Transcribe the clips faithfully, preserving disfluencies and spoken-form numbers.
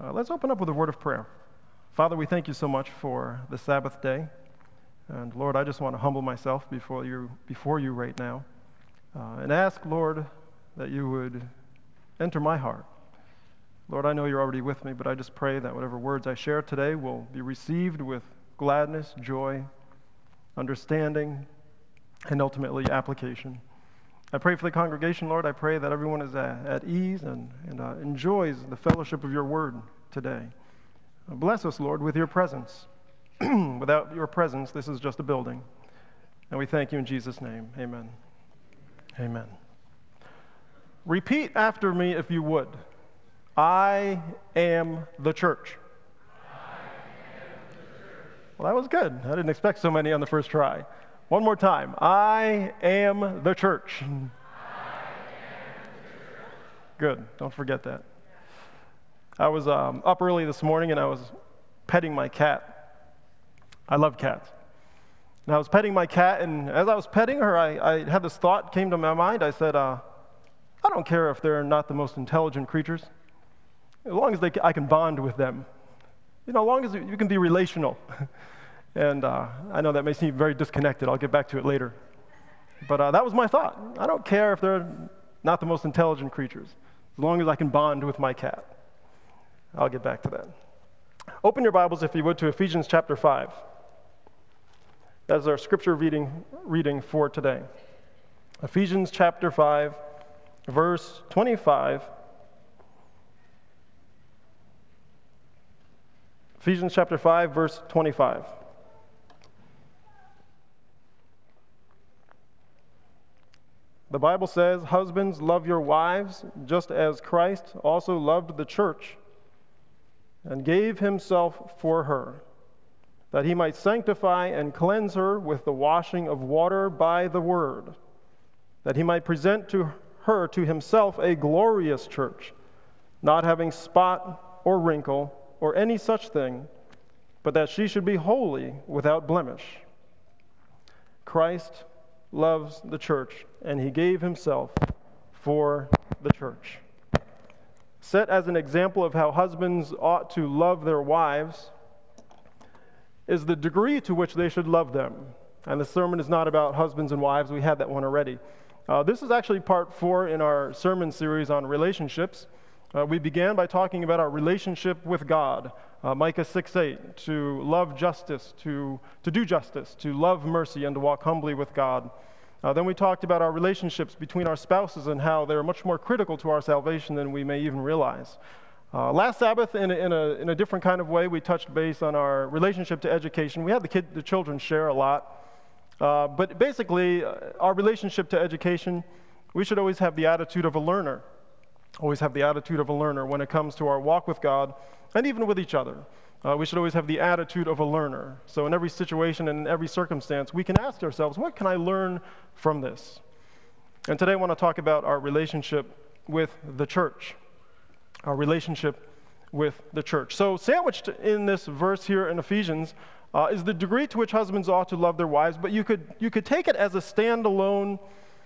Uh, let's open up with a word of prayer. Father, we thank you so much for the Sabbath day. And Lord, I just want to humble myself before you, before you right now uh, and ask, Lord, that you would enter my heart. Lord, I know you're already with me, but I just pray that whatever words I share today will be received with gladness, joy, understanding, and ultimately application. I pray for the congregation, Lord. I pray that everyone is at, at ease and, and uh, enjoys the fellowship of your word today. Uh, bless us, Lord, with your presence. Without your presence, this is just a building. And we thank you in Jesus' name. Amen. Amen. Repeat after me if you would. I am the church. I am the church. Well, that was good. I didn't expect so many on the first try. One more time. I am the church. I am the church. Good. Don't forget that. I was um, up early this morning and I was petting my cat. I love cats. And I was petting my cat, and as I was petting her, I, I had this thought came to my mind. I said, uh, I don't care if they're not the most intelligent creatures, as long as they, I can bond with them. You know, as long as you can be relational. And uh, I know that may seem very disconnected. I'll get back to it later. But uh, that was my thought. I don't care if they're not the most intelligent creatures, as long as I can bond with my cat. I'll get back to that. Open your Bibles, if you would, to Ephesians chapter five. That's our scripture reading, reading for today. Ephesians chapter five, verse twenty-five. Ephesians chapter five, verse twenty-five. The Bible says, "Husbands, love your wives, just as Christ also loved the church and gave himself for her, that he might sanctify and cleanse her with the washing of water by the word, that he might present to her to himself a glorious church, not having spot or wrinkle or any such thing, but that she should be holy without blemish. Christ loves the church, and he gave himself for the church." Set as an example of how husbands ought to love their wives is the degree to which they should love them. And the sermon is not about husbands and wives. We had that one already. Uh, this is actually part four in our sermon series on relationships. Uh, we began by talking about our relationship with God, uh, Micah six eight, to love justice, to, to do justice, to love mercy, and to walk humbly with God. Uh, then we talked about our relationships between our spouses and how they're much more critical to our salvation than we may even realize. Uh, last Sabbath, in a, in, a, in a different kind of way, we touched base on our relationship to education. We had the, kid, the children share a lot. Uh, but basically, uh, our relationship to education, we should always have the attitude of a learner. Always have the attitude of a learner when it comes to our walk with God and even with each other. Uh, we should always have the attitude of a learner. So in every situation and in every circumstance, we can ask ourselves, what can I learn from this? And today I want to talk about our relationship with the church. Our relationship with the church. So sandwiched in this verse here in Ephesians uh, is the degree to which husbands ought to love their wives, but you could, you could take it as a standalone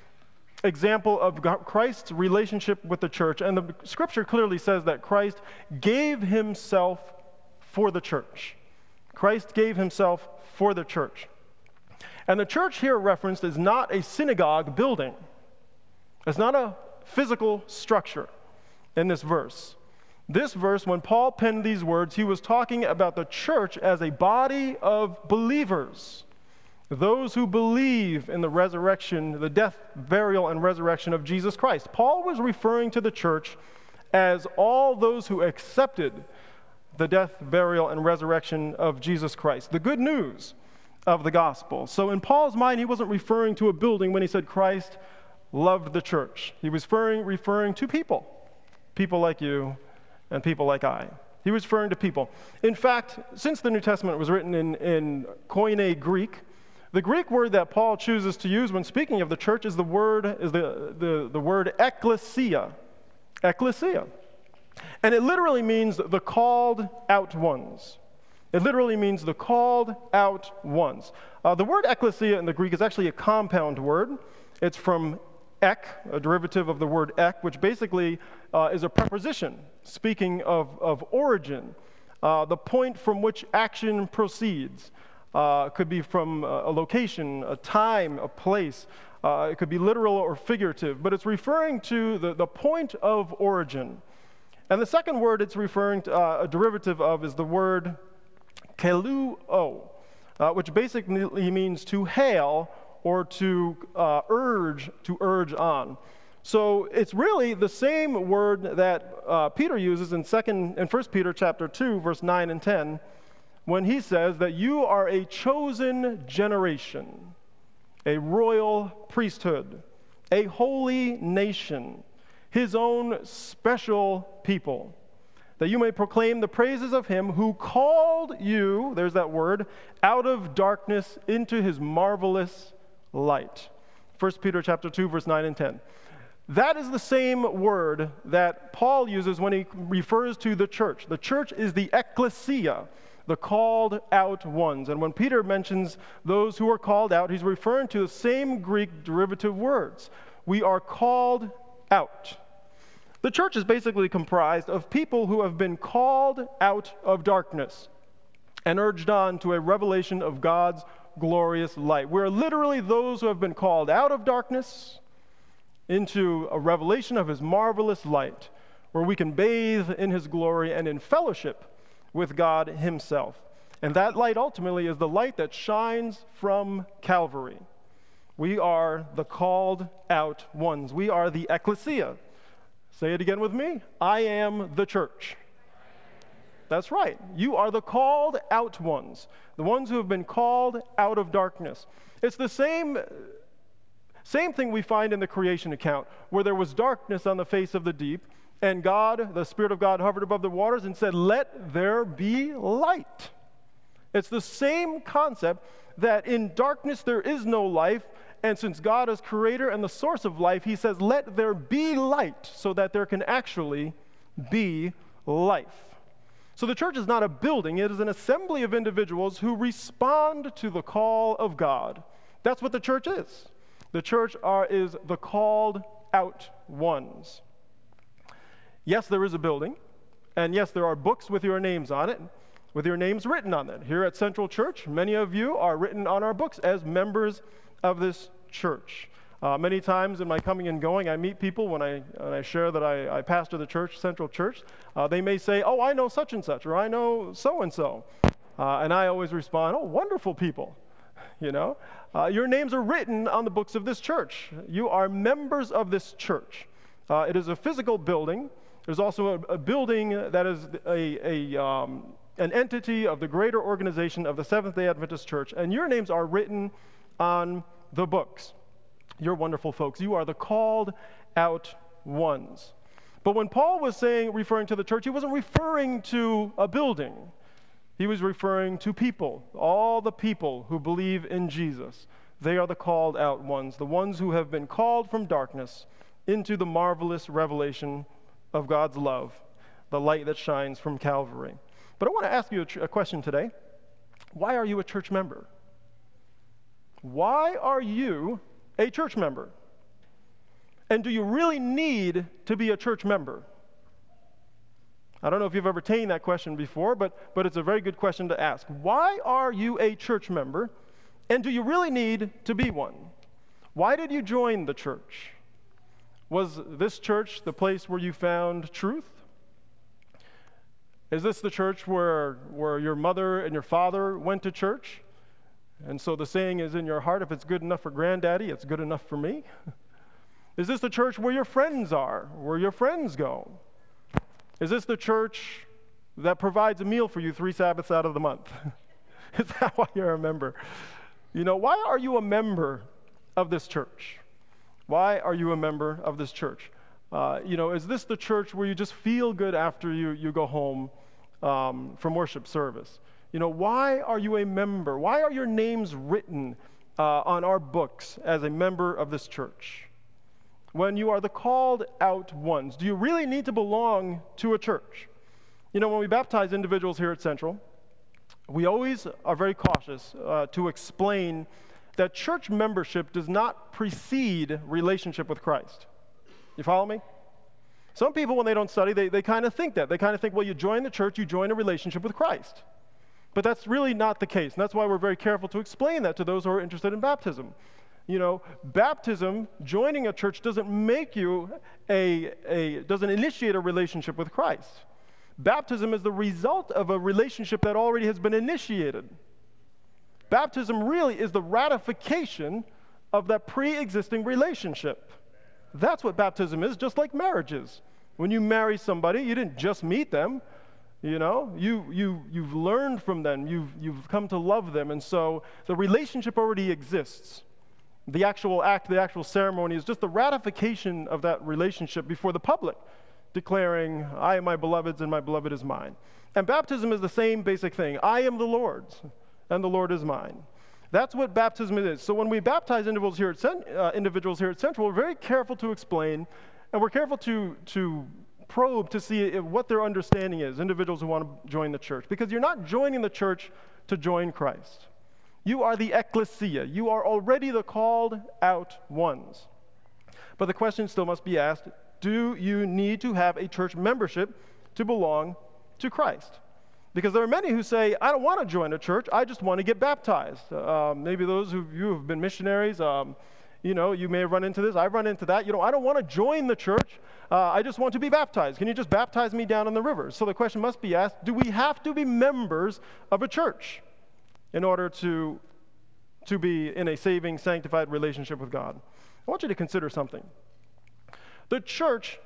example of Christ's relationship with the church. And the scripture clearly says that Christ gave himself for the church. Christ gave himself for the church. And the church here referenced is not a synagogue building. It's not a physical structure in this verse. This verse, when Paul penned these words, he was talking about the church as a body of believers. Those who believe in the resurrection, the death, burial, and resurrection of Jesus Christ. Paul was referring to the church as all those who accepted the death, burial, and resurrection of Jesus Christ. The good news of the gospel. So in Paul's mind, he wasn't referring to a building when he said Christ loved the church. He was referring, referring to people. People like you and people like I. He was referring to people. In fact, since the New Testament was written in, in Koine Greek, the Greek word that Paul chooses to use when speaking of the church is the word is the, the, the word ekklesia. Ekklesia. And it literally means the called out ones. It literally means the called out ones. Uh, the word ekklesia in the Greek is actually a compound word. It's from ek, a derivative of the word ek, which basically uh, is a preposition. speaking of, of origin, uh, the point from which action proceeds. Uh, it could be from a location, a time, a place. Uh, it could be literal or figurative, but it's referring to the, the point of origin. And the second word it's referring to, uh, a derivative of, is the word keluo, uh, which basically means to hail or to uh, urge, to urge on. So it's really the same word that uh, Peter uses in second, in First Peter chapter two, verse nine and ten, when he says that you are a chosen generation, a royal priesthood, a holy nation, his own special people, that you may proclaim the praises of him who called you, there's that word, out of darkness into his marvelous light. First Peter chapter two, verse nine and ten. That is the same word that Paul uses when he refers to the church. The church is the ecclesia, the called out ones. And when Peter mentions those who are called out, he's referring to the same Greek derivative words. We are called out. The church is basically comprised of people who have been called out of darkness and urged on to a revelation of God's glorious light. We're literally those who have been called out of darkness into a revelation of his marvelous light, where we can bathe in his glory and in fellowship with God himself. And that light ultimately is the light that shines from Calvary. We are the called out ones. We are the ecclesia. Say it again with me. I am the church. That's right. You are the called out ones, the ones who have been called out of darkness. It's the same Same thing we find in the creation account, where there was darkness on the face of the deep, and God, the Spirit of God, hovered above the waters and said, "Let there be light." It's the same concept that in darkness there is no life, and since God is creator and the source of life, he says, "Let there be light," so that there can actually be life. So the church is not a building, it is an assembly of individuals who respond to the call of God. That's what the church is. The church are, is the called out ones. Yes, there is a building, and yes, there are books with your names on it, with your names written on it. Here at Central Church, many of you are written on our books as members of this church. Uh, many times in my coming and going, I meet people when I, when I share that I, I pastor the church, Central Church. Uh, they may say, "Oh, I know such and such," or "I know so-and-so." Uh, and I always respond, "Oh, wonderful people." You know, uh, your names are written on the books of this church. You are members of this church. Uh, it is a physical building. There's also a, a building that is a, a um, an entity of the greater organization of the Seventh-day Adventist Church, and your names are written on the books. You're wonderful folks. You are the called out ones. But when Paul was saying, referring to the church, he wasn't referring to a building. He was referring to people, all the people who believe in Jesus. They are the called out ones, the ones who have been called from darkness into the marvelous revelation of God's love, the light that shines from Calvary. But I want to ask you a, tr- a question today. Why are you a church member? Why are you a church member? And do you really need to be a church member? I don't know if you've ever taken that question before, but, but it's a very good question to ask. Why are you a church member, and do you really need to be one? Why did you join the church? Was this church the place where you found truth? Is this the church where, where your mother and your father went to church? And so the saying is in your heart, if it's good enough for granddaddy, it's good enough for me? Is this the church where your friends are, where your friends go? Is this the church that provides a meal for you three Sabbaths out of the month? Is that why you're a member? You know, why are you a member of this church? Why are you a member of this church? Uh, you know, is this the church where you just feel good after you, you go home um, from worship service? You know, why are you a member? Why are your names written uh, on our books as a member of this church? When you are the called out ones, do you really need to belong to a church? You know, when we baptize individuals here at Central, we always are very cautious uh, to explain that church membership does not precede relationship with Christ. You follow me? Some people, when they don't study, they, they kind of think that. They kind of think, well, you join the church, you join a relationship with Christ. But that's really not the case, and that's why we're very careful to explain that to those who are interested in baptism. You know, baptism, joining a church, doesn't make you a, a doesn't initiate a relationship with Christ. Baptism is the result of a relationship that already has been initiated. Baptism really is the ratification of that pre-existing relationship. That's what baptism is, just like marriage is. When you marry somebody, you didn't just meet them. You know, you, you, you've learned from them. You've, you've come to love them. And so the relationship already exists. The actual act, the actual ceremony is just the ratification of that relationship before the public, declaring, I am my beloved's and my beloved is mine. And baptism is the same basic thing. I am the Lord's and the Lord is mine. That's what baptism is. So when we baptize individuals here at, Cent- uh, individuals here at Central, we're very careful to explain, and we're careful to, to probe to see if, what their understanding is, individuals who want to join the church. Because you're not joining the church to join Christ. You are the ecclesia. You are already the called out ones. But the question still must be asked, do you need to have a church membership to belong to Christ? Because there are many who say, I don't want to join a church, I just want to get baptized. Uh, maybe those of you who have been missionaries, um, you know, you may have run into this. I've run into that. You know, I don't want to join the church. Uh, I just want to be baptized. Can you just baptize me down in the river? So the question must be asked, do we have to be members of a church in order to, to be in a saving, sanctified relationship with God? I want you to consider something. The church,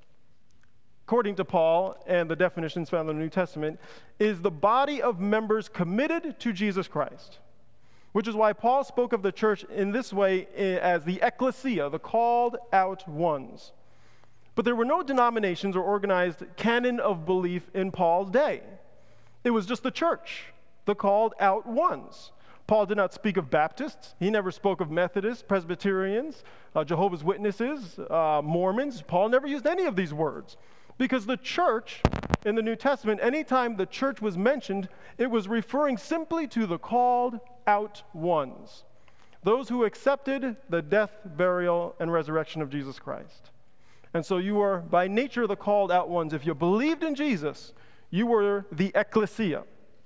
according to Paul and the definitions found in the New Testament, is the body of members committed to Jesus Christ, which is why Paul spoke of the church in this way as the ecclesia, the called out ones. But there were no denominations or organized canon of belief in Paul's day. It was just the church, the called out ones. Paul did not speak of Baptists. He never spoke of Methodists, Presbyterians, uh, Jehovah's Witnesses, uh, Mormons. Paul never used any of these words. Because the church in the New Testament, anytime the church was mentioned, it was referring simply to the called out ones, those who accepted the death, burial, and resurrection of Jesus Christ. And so you are by nature the called out ones. If you believed in Jesus, you were the ecclesia.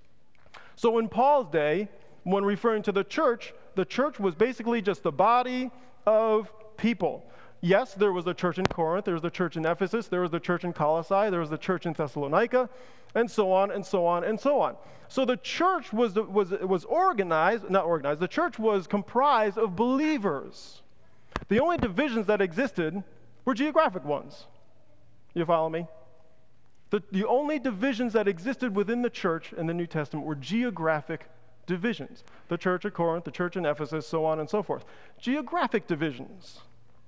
So in Paul's day, when referring to the church, the church was basically just the body of people. Yes, there was a church in Corinth, there was the church in Ephesus, there was the church in Colossae, there was the church in Thessalonica, and so on, and so on, and so on. So the church was, was, was organized, not organized, the church was comprised of believers. The only divisions that existed were geographic ones. You follow me? The, the only divisions that existed within the church in the New Testament were geographic divisions. The church at Corinth, the church in Ephesus, so on and so forth. Geographic divisions.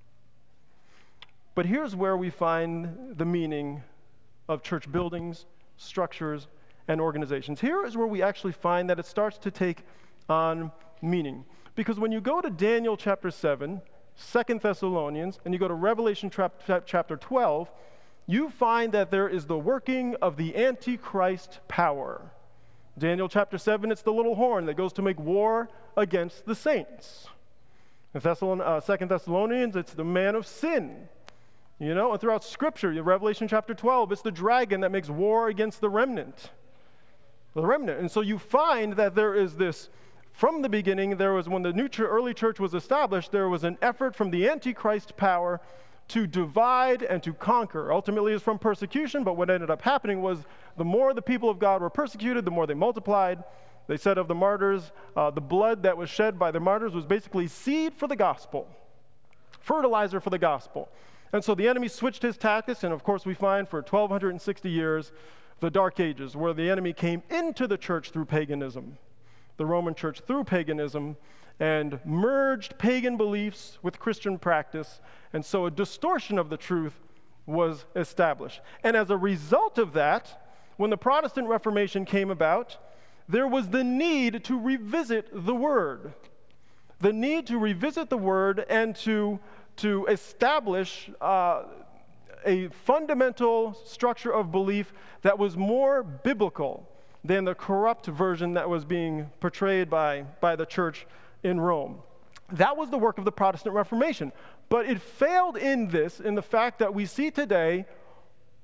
But here's where we find the meaning of church buildings, structures, and organizations. Here is where we actually find that it starts to take on meaning. Because when you go to Daniel chapter seven, Second Thessalonians, and you go to Revelation chapter twelve, you find that there is the working of the Antichrist power. Daniel chapter seven, it's the little horn that goes to make war against the saints. In Thessalon- uh, Second Thessalonians, it's the man of sin. You know, and throughout Scripture, in Revelation chapter twelve, it's the dragon that makes war against the remnant. The remnant. And so you find that there is this, from the beginning, there was, when the new ch- early church was established, there was an effort from the Antichrist power to divide and to conquer. Ultimately, it's from persecution, but what ended up happening was the more the people of God were persecuted, the more they multiplied. They said of the martyrs, uh, the blood that was shed by the martyrs was basically seed for the gospel, fertilizer for the gospel. And so the enemy switched his tactics, and of course we find for twelve sixty years, the Dark Ages, where the enemy came into the church through paganism, the Roman church through paganism, and merged pagan beliefs with Christian practice, and so a distortion of the truth was established. And as a result of that, when the Protestant Reformation came about, there was the need to revisit the Word. The need to revisit the Word and to to establish uh, a fundamental structure of belief that was more biblical than the corrupt version that was being portrayed by, by the church in Rome. That was the work of the Protestant Reformation. But it failed in this, in the fact that we see today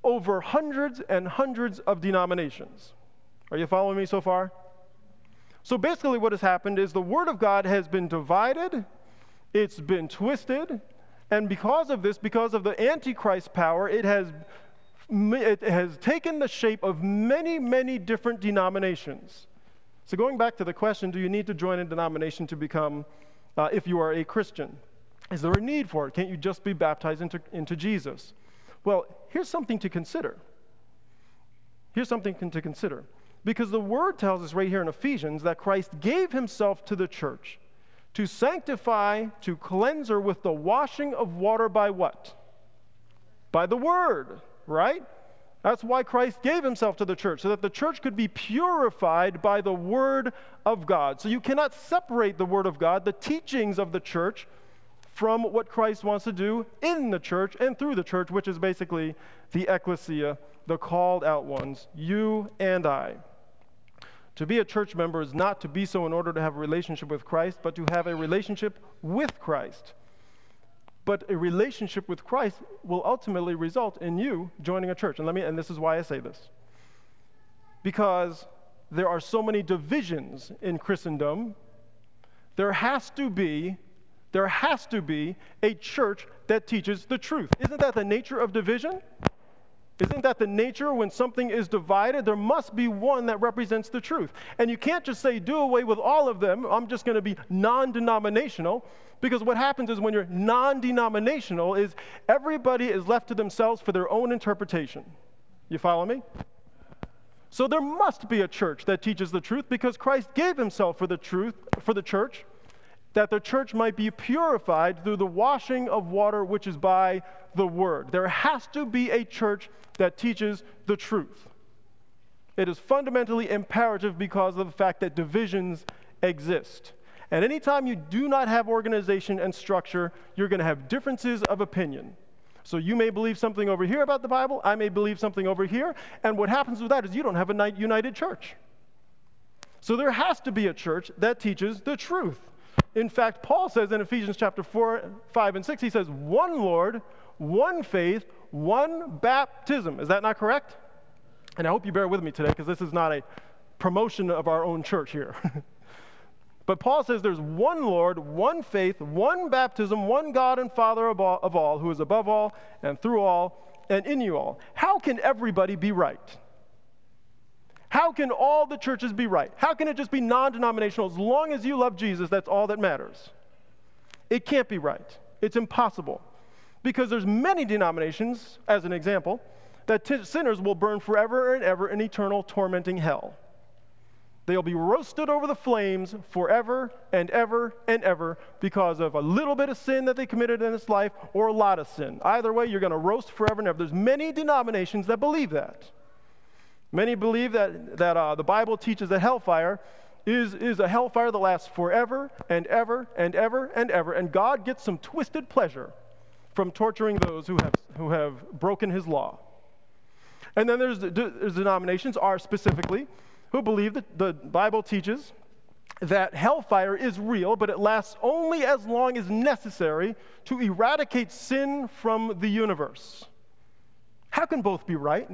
over hundreds and hundreds of denominations. Are you following me so far? So basically what has happened is the Word of God has been divided, it's been twisted, and because of this, because of the Antichrist power, it has, it has taken the shape of many, many different denominations. So going back to the question, do you need to join a denomination to become, uh, if you are a Christian? Is there a need for it? Can't you just be baptized into, into Jesus? Well, here's something to consider. Here's something to consider. Because the Word tells us right here in Ephesians that Christ gave himself to the church to sanctify, to cleanse her with the washing of water by what? By the Word, right? That's why Christ gave himself to the church, so that the church could be purified by the Word of God. So you cannot separate the Word of God, the teachings of the church, from what Christ wants to do in the church and through the church, which is basically the ecclesia, the called out ones, you and I. To be a church member is not to be so in order to have a relationship with Christ, but to have a relationship with Christ. But a relationship with Christ will ultimately result in you joining a church. And let me, and this is why I say this. Because there are so many divisions in Christendom, there has to be There has to be a church that teaches the truth. Isn't that the nature of division? Isn't that the nature when something is divided? There must be one that represents the truth. And you can't just say, do away with all of them. I'm just going to be non-denominational. Because what happens is when you're non-denominational is everybody is left to themselves for their own interpretation. You follow me? So there must be a church that teaches the truth because Christ gave himself for the truth, for the church, that the church might be purified through the washing of water, which is by the Word. There has to be a church that teaches the truth. It is fundamentally imperative because of the fact that divisions exist. And anytime you do not have organization and structure, you're going to have differences of opinion. So you may believe something over here about the Bible, I may believe something over here, and what happens with that is you don't have a united church. So there has to be a church that teaches the truth. In fact, Paul says in Ephesians chapter four, five, and six, he says, one Lord, one faith, one baptism. Is that not correct? And I hope you bear with me today because this is not a promotion of our own church here. But Paul says there's one Lord, one faith, one baptism, one God and Father of all, of all, who is above all and through all and in you all. How can everybody be right? How can all the churches be right? How can it just be non-denominational? As long as you love Jesus, that's all that matters. It can't be right. It's impossible. Because there's many denominations, as an example, that t- sinners will burn forever and ever in eternal tormenting hell. They'll be roasted over the flames forever and ever and ever because of a little bit of sin that they committed in this life or a lot of sin. Either way, you're going to roast forever and ever. There's many denominations that believe that. Many believe that, that uh, the Bible teaches that hellfire is, is a hellfire that lasts forever and ever and ever and ever, and God gets some twisted pleasure from torturing those who have, who have broken his law. And then there's, there's denominations are specifically who believe that the Bible teaches that hellfire is real, but it lasts only as long as necessary to eradicate sin from the universe. How can both be right?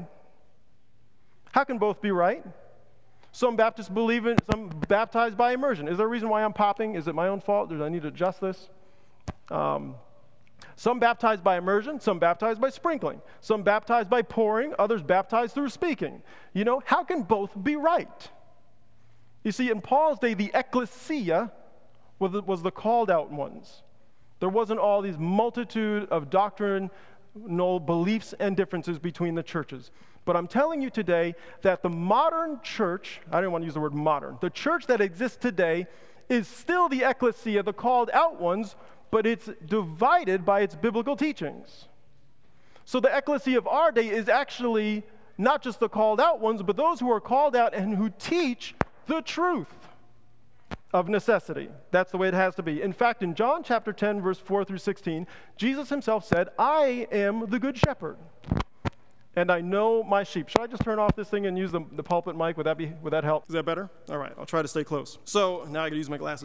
How can both be right? Some Baptists believe in, some baptized by immersion. Is there a reason why I'm popping? Is it my own fault? Do I need to adjust this? Um, some baptized by immersion, some baptized by sprinkling, some baptized by pouring, others baptized through speaking. You know, how can both be right? You see, in Paul's day, the ecclesia was the, was the called out ones. There wasn't all these multitude of doctrinal beliefs and differences between the churches. But I'm telling you today that the modern church, I don't want to use the word modern, the church that exists today is still the ecclesia, the called out ones, but it's divided by its biblical teachings. So the ecclesia of our day is actually not just the called out ones, but those who are called out and who teach the truth of necessity. That's the way it has to be. In fact, in John chapter ten, verse four through sixteen, Jesus himself said, I am the good shepherd, and I know my sheep. Should I just turn off this thing and use the, the pulpit mic? Would that be, would that help? Is that better? All right, I'll try to stay close. So now I can use my glasses.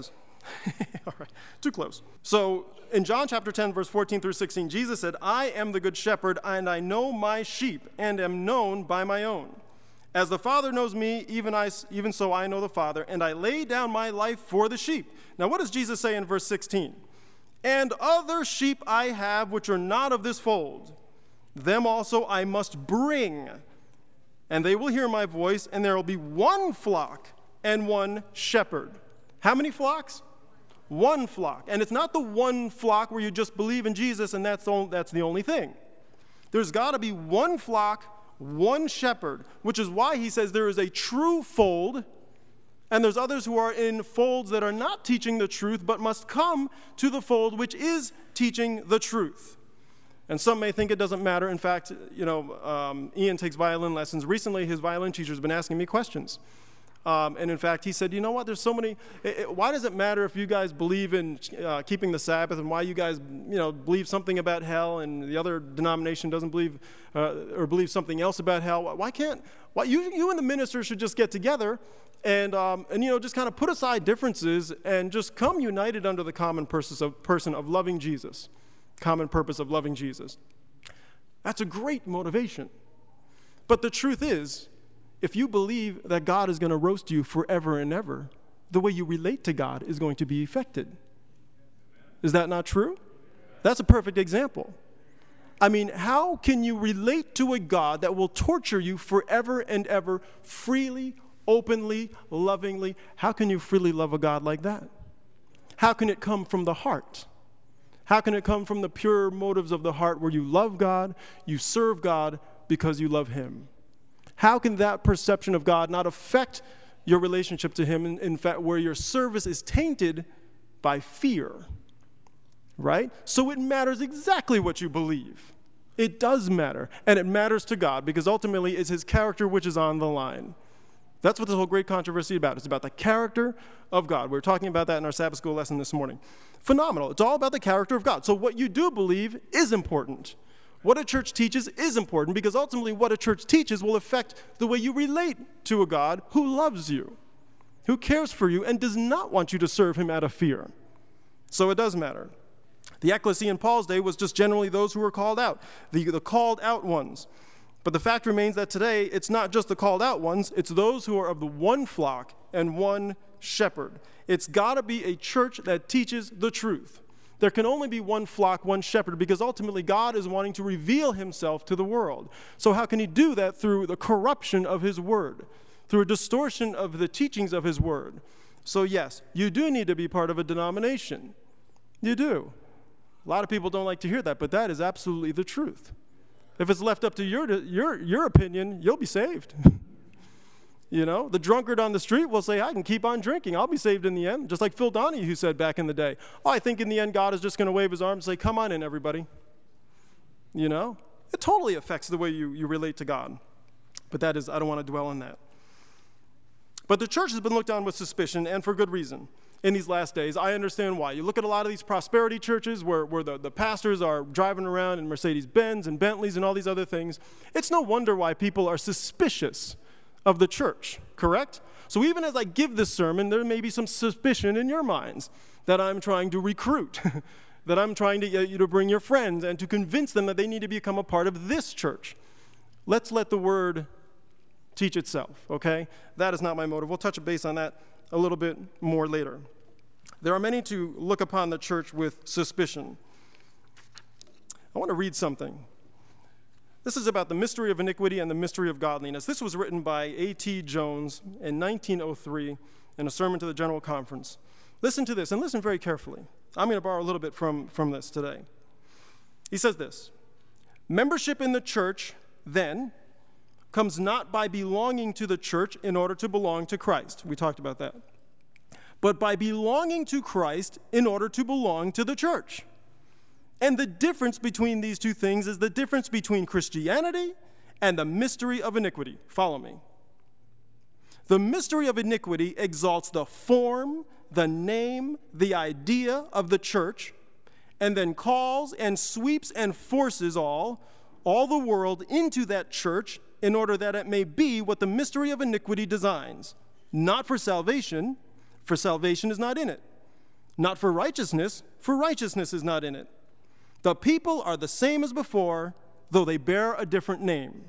All right, too close. So in John chapter ten, verse fourteen through sixteen, Jesus said, I am the good shepherd, and I know my sheep, and am known by my own. As the Father knows me, even I, even so I know the Father, and I lay down my life for the sheep. Now what does Jesus say in verse sixteen? And other sheep I have which are not of this fold. Them also I must bring, and they will hear my voice, and there will be one flock and one shepherd. How many flocks? One flock. And it's not the one flock where you just believe in Jesus and that's the, that's the only thing. There's got to be one flock, one shepherd, which is why he says there is a true fold, and there's others who are in folds that are not teaching the truth, but must come to the fold which is teaching the truth. And some may think it doesn't matter. In fact, you know, um, Ian takes violin lessons. Recently, his violin teacher's been asking me questions. Um, and in fact, he said, you know what, there's so many, it, it, why does it matter if you guys believe in uh, keeping the Sabbath, and why you guys, you know, believe something about hell and the other denomination doesn't believe, uh, or believe something else about hell? Why can't, why you, you and the minister should just get together and, um, and you know, just kind of put aside differences and just come united under the common purpose of, person of loving Jesus, common purpose of loving Jesus. That's a great motivation. But the truth is, if you believe that God is going to roast you forever and ever, the way you relate to God is going to be affected. Is that not true? That's a perfect example. I mean, how can you relate to a God that will torture you forever and ever, freely, openly, lovingly? How can you freely love a God like that? How can it come from the heart? How can it come from the pure motives of the heart where you love God, you serve God because you love Him? How can that perception of God not affect your relationship to Him, in, in fact, where your service is tainted by fear, right? So it matters exactly what you believe. It does matter, and it matters to God because ultimately it's His character which is on the line. That's what this whole great controversy is about. It's about the character of God. We were talking about that in our Sabbath school lesson this morning. Phenomenal. It's all about the character of God. So what you do believe is important. What a church teaches is important because ultimately what a church teaches will affect the way you relate to a God who loves you, who cares for you, and does not want you to serve Him out of fear. So it does matter. The ecclesia in Paul's day was just generally those who were called out, the, the called out ones. But the fact remains that today it's not just the called out ones, it's those who are of the one flock and one shepherd. It's got to be a church that teaches the truth. There can only be one flock, one shepherd, because ultimately God is wanting to reveal Himself to the world. So how can He do that? Through the corruption of His word, through a distortion of the teachings of His word. So yes, you do need to be part of a denomination. You do. A lot of people don't like to hear that, but that is absolutely the truth. If it's left up to your, your, your opinion, you'll be saved. You know, the drunkard on the street will say, I can keep on drinking. I'll be saved in the end. Just like Phil Donahue who said back in the day, oh, I think in the end God is just going to wave His arms and say, come on in, everybody. You know, it totally affects the way you, you relate to God. But that is, I don't want to dwell on that. But the church has been looked on with suspicion, and for good reason, in these last days. I understand why. You look at a lot of these prosperity churches where, where the, the pastors are driving around in Mercedes-Benz and Bentleys and all these other things. It's no wonder why people are suspicious of the church, correct? So even as I give this sermon, there may be some suspicion in your minds that I'm trying to recruit, that I'm trying to get you to bring your friends and to convince them that they need to become a part of this church. Let's let the word teach itself, okay? That is not my motive. We'll touch base on that a little bit more later. There are many to look upon the church with suspicion. I want to read something. This is about the mystery of iniquity and the mystery of godliness. This was written by A T Jones in nineteen oh three in a sermon to the General Conference. Listen to this, and listen very carefully. I'm going to borrow a little bit from, from this today. He says this: membership in the church, then, comes not by belonging to the church in order to belong to Christ. We talked about that. But by belonging to Christ in order to belong to the church. And the difference between these two things is the difference between Christianity and the mystery of iniquity. Follow me. The mystery of iniquity exalts the form, the name, the idea of the church, and then calls and sweeps and forces all, all the world into that church in order that it may be what the mystery of iniquity designs. Not for salvation, for salvation is not in it. Not for righteousness, for righteousness is not in it. The people are the same as before, though they bear a different name.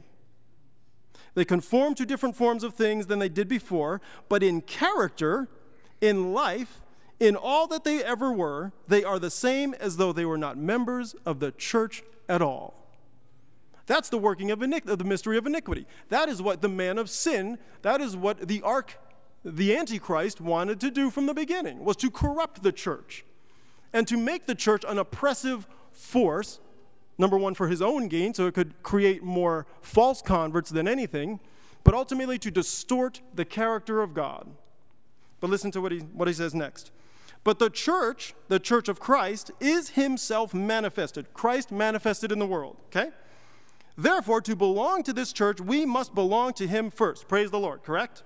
They conform to different forms of things than they did before, but in character, in life, in all that they ever were, they are the same as though they were not members of the church at all. That's the working of, iniqu- of the mystery of iniquity. That is what the man of sin, that is what the ark, the Antichrist wanted to do from the beginning, was to corrupt the church and to make the church an oppressive force, number one, for his own gain, so it could create more false converts than anything, but ultimately to distort the character of God. But listen to what he, what he says next. But the church, the church of Christ, is himself manifested. Christ manifested in the world, okay? Therefore, to belong to this church, we must belong to him first. Praise the Lord, correct?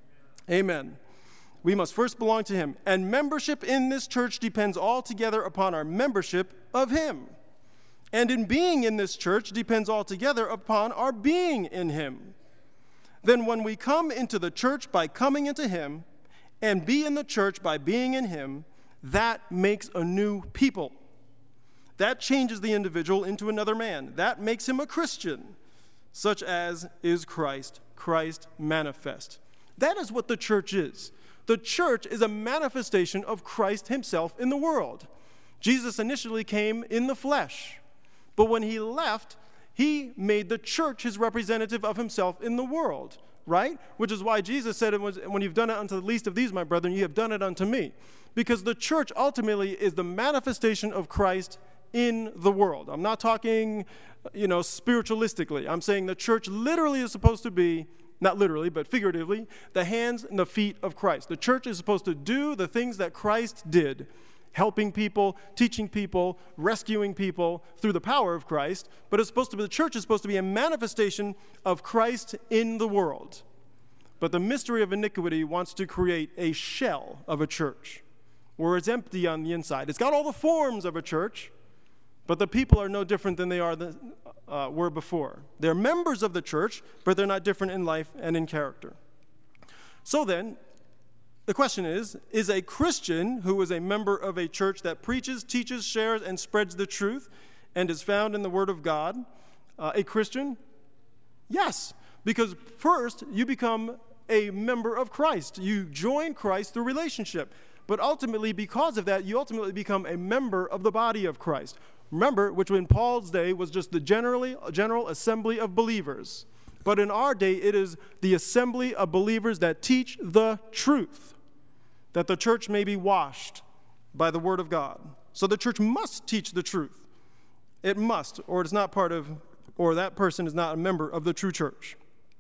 Amen. We must first belong to him. And membership in this church depends altogether upon our membership of him. And in being in this church depends altogether upon our being in him. Then when we come into the church by coming into him, and be in the church by being in him, that makes a new people. That changes the individual into another man. That makes him a Christian, such as is Christ, Christ manifest. That is what the church is. The church is a manifestation of Christ himself in the world. Jesus initially came in the flesh, but when he left, he made the church his representative of himself in the world, right? Which is why Jesus said, when you've done it unto the least of these, my brethren, you have done it unto me. Because the church ultimately is the manifestation of Christ in the world. I'm not talking, you know, spiritualistically. I'm saying the church literally is supposed to be, not literally, but figuratively, the hands and the feet of Christ. The church is supposed to do the things that Christ did, helping people, teaching people, rescuing people through the power of Christ. But it's supposed to be, the church is supposed to be a manifestation of Christ in the world. But the mystery of iniquity wants to create a shell of a church where it's empty on the inside. It's got all the forms of a church, but the people are no different than they are the, uh, were before. They're members of the church, but they're not different in life and in character. So then, the question is, is a Christian who is a member of a church that preaches, teaches, shares, and spreads the truth and is found in the Word of God, uh, a Christian? Yes, because first you become a member of Christ. You join Christ through relationship. But ultimately, because of that, you ultimately become a member of the body of Christ. Remember, which in Paul's day was just the generally general assembly of believers. But in our day, it is the assembly of believers that teach the truth, that the church may be washed by the word of God. So the church must teach the truth. It must, or it's not part of, or that person is not a member of the true church.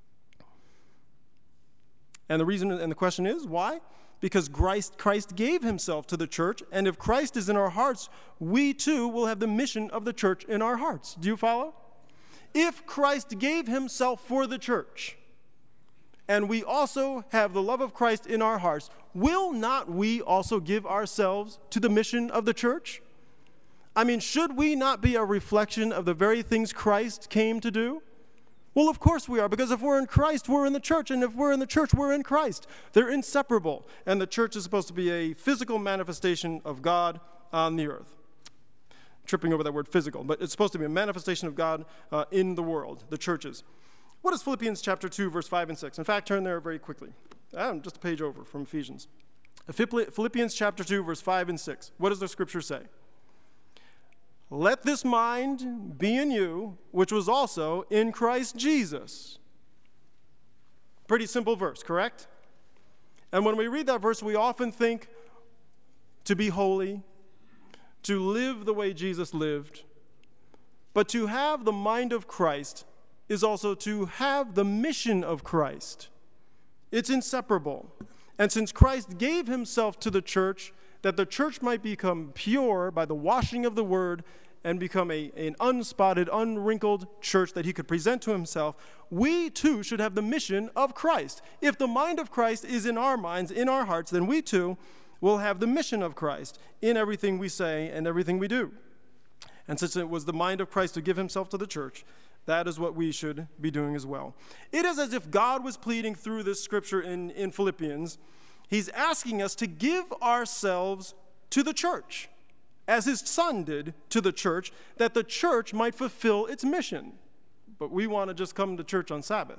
And the reason, and the question is, why? Because Christ, Christ gave himself to the church, and if Christ is in our hearts, we too will have the mission of the church in our hearts. Do you follow? If Christ gave himself for the church, and we also have the love of Christ in our hearts, will not we also give ourselves to the mission of the church? I mean, should we not be a reflection of the very things Christ came to do? Well, of course we are, because if we're in Christ, we're in the church, and if we're in the church, we're in Christ. They're inseparable, and the church is supposed to be a physical manifestation of God on the earth. Tripping over that word physical, but it's supposed to be a manifestation of God uh, in the world, the churches. What is Philippians chapter two, verse five and six? In fact, turn there very quickly. I'm just a page over from Ephesians. Philippians chapter two, verse five and six. What does the scripture say? Let this mind be in you, which was also in Christ Jesus. Pretty simple verse, correct? And when we read that verse, we often think to be holy, to live the way Jesus lived, but to have the mind of Christ is also to have the mission of Christ. It's inseparable. And since Christ gave himself to the church, that the church might become pure by the washing of the word and become a, an unspotted, unwrinkled church that he could present to himself, we too should have the mission of Christ. If the mind of Christ is in our minds, in our hearts, then we too will have the mission of Christ in everything we say and everything we do. And since it was the mind of Christ to give himself to the church, that is what we should be doing as well. It is as if God was pleading through this scripture in, in Philippians. He's asking us to give ourselves to the church, as his son did to the church, that the church might fulfill its mission. But we want to just come to church on Sabbath.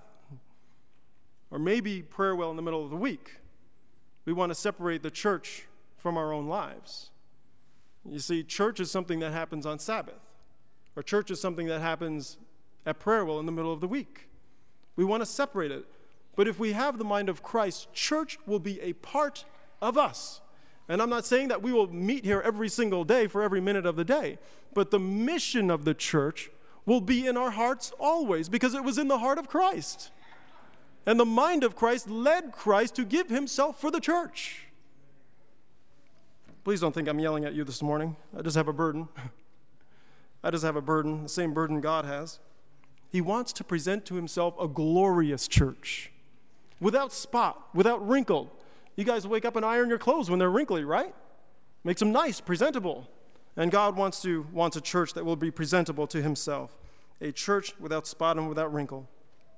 Or maybe prayer well in the middle of the week. We want to separate the church from our own lives. You see, church is something that happens on Sabbath. Or church is something that happens at prayer well in the middle of the week. We want to separate it. But if we have the mind of Christ, church will be a part of us. And I'm not saying that we will meet here every single day for every minute of the day, but the mission of the church will be in our hearts always, because it was in the heart of Christ. And the mind of Christ led Christ to give himself for the church. Please don't think I'm yelling at you this morning. I just have a burden. I just have a burden, the same burden God has. He wants to present to himself a glorious church, without spot, without wrinkle. You guys wake up and iron your clothes when they're wrinkly, right? Makes them nice, presentable. And God wants to wants a church that will be presentable to himself, a church without spot and without wrinkle.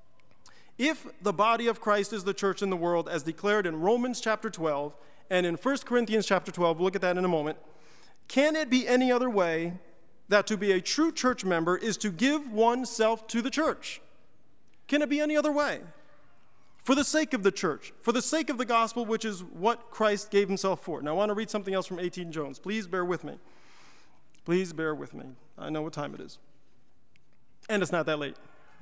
If the body of Christ is the church in the world, as declared in Romans chapter twelve and in First Corinthians chapter twelve, we'll look at that in a moment, can it be any other way that to be a true church member is to give oneself to the church? Can it be any other way? For the sake of the church, for the sake of the gospel, which is what Christ gave himself for. Now, I want to read something else from A T Jones. Please bear with me. Please bear with me. I know what time it is. And it's not that late.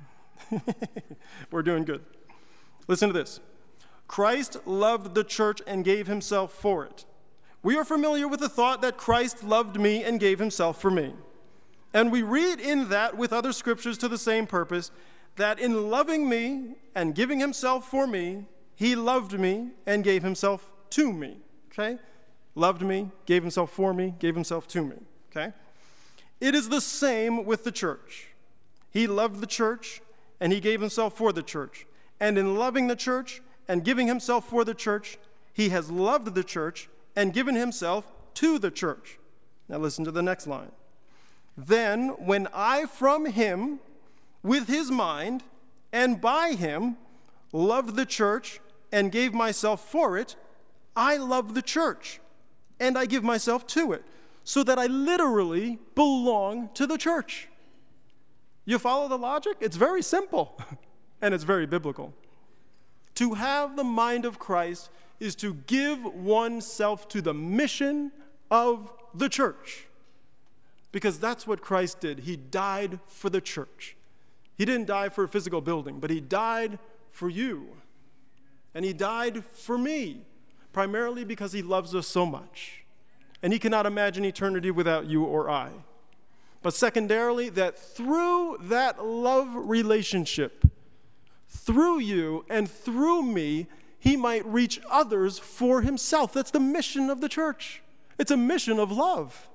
We're doing good. Listen to this. Christ loved the church and gave himself for it. We are familiar with the thought that Christ loved me and gave himself for me. And we read in that with other scriptures to the same purpose, that in loving me and giving himself for me, he loved me and gave himself to me, okay? Loved me, gave himself for me, gave himself to me, okay? It is the same with the church. He loved the church and he gave himself for the church. And in loving the church and giving himself for the church, he has loved the church and given himself to the church. Now listen to the next line. Then when I from him, with his mind, and by him, loved the church and gave myself for it, I love the church, and I give myself to it, so that I literally belong to the church. You follow the logic? It's very simple, and it's very biblical. To have the mind of Christ is to give oneself to the mission of the church, because that's what Christ did. He died for the church. He didn't die for a physical building, but he died for you. And he died for me, primarily because he loves us so much. And he cannot imagine eternity without you or I. But secondarily, that through that love relationship, through you and through me, he might reach others for himself. That's the mission of the church. It's a mission of love.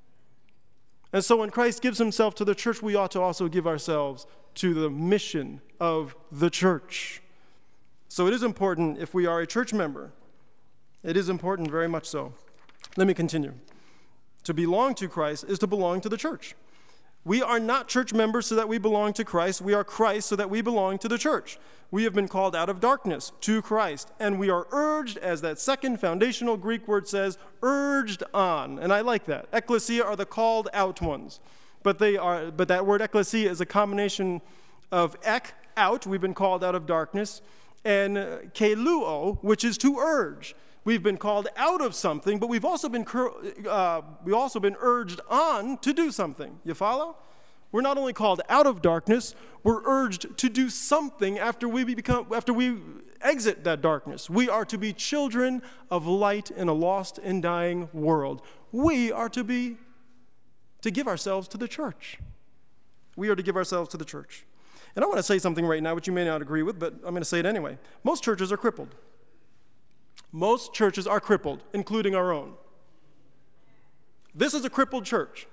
And so when Christ gives himself to the church, we ought to also give ourselves to the mission of the church. So it is important if we are a church member. It is important, very much so. Let me continue. To belong to Christ is to belong to the church. We are not church members so that we belong to Christ. We are Christ so that we belong to the church. We have been called out of darkness to Christ, and we are urged, as that second foundational Greek word says, urged on. And I like that. Ecclesia are the called out ones. But they are. But that word ecclesia is a combination of ek, out, we've been called out of darkness, and keluo, which is to urge. We've been called out of something, but we've also been uh, we've also been urged on to do something. You follow? We're not only called out of darkness, we're urged to do something after we become after we exit that darkness. We are to be children of light in a lost and dying world. We are to be to give ourselves to the church. We are to give ourselves to the church. And I want to say something right now which you may not agree with, but I'm going to say it anyway. Most churches are crippled. Most churches are crippled, including our own. This is a crippled church.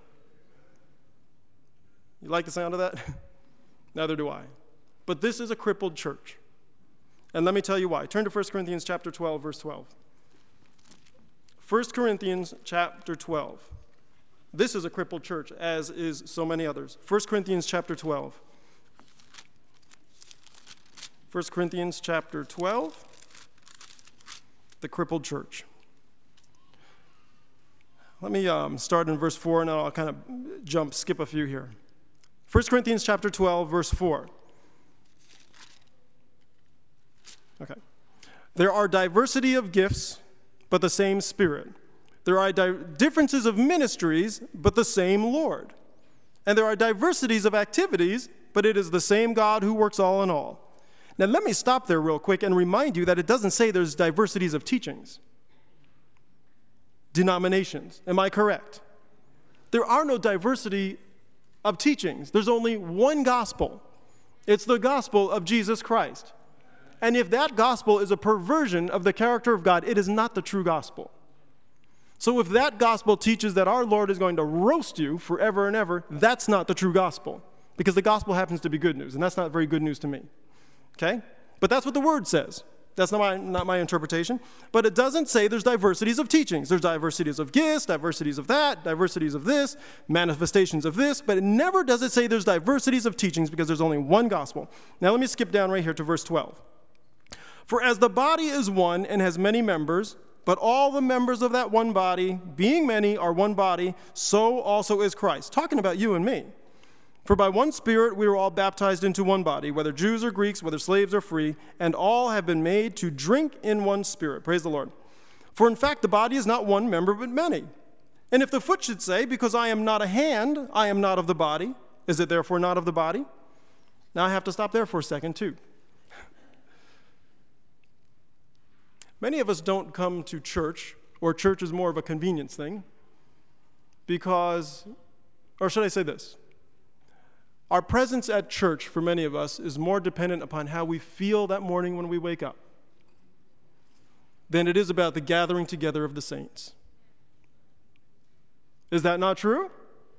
You like the sound of that? Neither do I. But this is a crippled church. And let me tell you why. Turn to First Corinthians chapter twelve, verse twelve. First Corinthians chapter twelve. This is a crippled church, as is so many others. First Corinthians chapter twelve. First Corinthians chapter twelve. The crippled church. Let me um, start in verse four, and then I'll kind of jump, skip a few here. First Corinthians chapter twelve, verse four. Okay. There are diversity of gifts, but the same Spirit. There are di- differences of ministries, but the same Lord. And there are diversities of activities, but it is the same God who works all in all. Now let me stop there real quick and remind you that it doesn't say there's diversities of teachings. Denominations. Am I correct? There are no diversity of teachings. There's only one gospel. It's the gospel of Jesus Christ. And if that gospel is a perversion of the character of God, it is not the true gospel. So if that gospel teaches that our Lord is going to roast you forever and ever, that's not the true gospel. Because the gospel happens to be good news, and that's not very good news to me. Okay? But that's what the word says. That's not my, not my interpretation. But it doesn't say there's diversities of teachings. There's diversities of gifts, diversities of that, diversities of this, manifestations of this. But it never does it say there's diversities of teachings because there's only one gospel. Now let me skip down right here to verse twelve. For as the body is one and has many members, but all the members of that one body, being many, are one body, so also is Christ. Talking about you and me. For by one Spirit we were all baptized into one body, whether Jews or Greeks, whether slaves or free, and all have been made to drink in one Spirit. Praise the Lord. For in fact, the body is not one member, but many. And if the foot should say, because I am not a hand, I am not of the body, is it therefore not of the body? Now I have to stop there for a second, too. Many of us don't come to church, or church is more of a convenience thing, because, or should I say this? Our presence at church, for many of us, is more dependent upon how we feel that morning when we wake up than it is about the gathering together of the saints. Is that not true?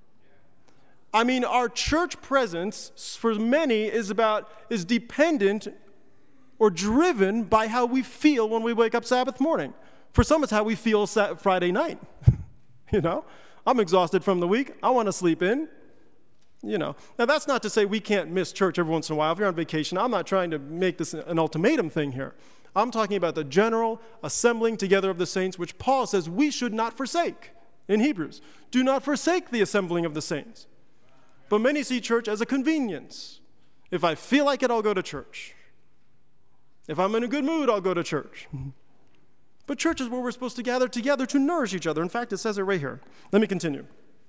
I mean, our church presence, for many, is about, is dependent or driven by how we feel when we wake up Sabbath morning. For some, it's how we feel Friday night. You know, I'm exhausted from the week. I want to sleep in. You know, now that's not to say we can't miss church every once in a while. If you're on vacation, I'm not trying to make this an ultimatum thing here. I'm talking about the general assembling together of the saints, which Paul says we should not forsake in Hebrews. Do not forsake the assembling of the saints. But many see church as a convenience. If I feel like it, I'll go to church. If I'm in a good mood, I'll go to church. But church is where we're supposed to gather together to nourish each other. In fact, it says it right here. Let me continue.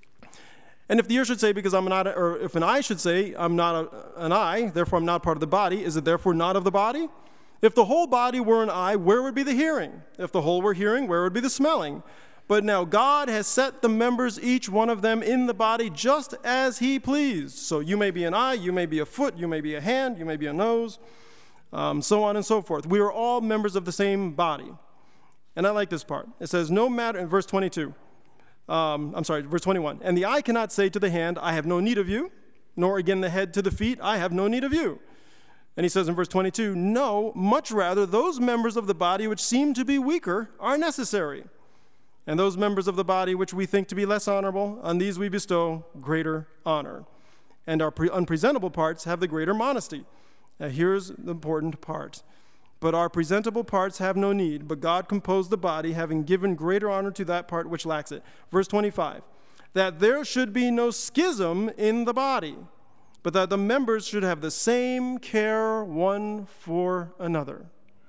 And if the ear should say, because I'm not, a, or if an eye should say, I'm not a, an eye, therefore I'm not part of the body, is it therefore not of the body? If the whole body were an eye, where would be the hearing? If the whole were hearing, where would be the smelling? But now God has set the members, each one of them, in the body just as he pleased. So you may be an eye, you may be a foot, you may be a hand, you may be a nose, um, so on and so forth. We are all members of the same body. And I like this part. It says, no matter, in verse twenty-two, Um, I'm sorry, verse twenty-one. And the eye cannot say to the hand, I have no need of you, nor again the head to the feet, I have no need of you. And he says in verse twenty-two, no, much rather those members of the body which seem to be weaker are necessary. And those members of the body which we think to be less honorable, on these we bestow greater honor. And our pre- unpresentable parts have the greater modesty. Now here's the important part. But our presentable parts have no need, but God composed the body, having given greater honor to that part which lacks it. Verse twenty-five, that there should be no schism in the body, but that the members should have the same care one for another.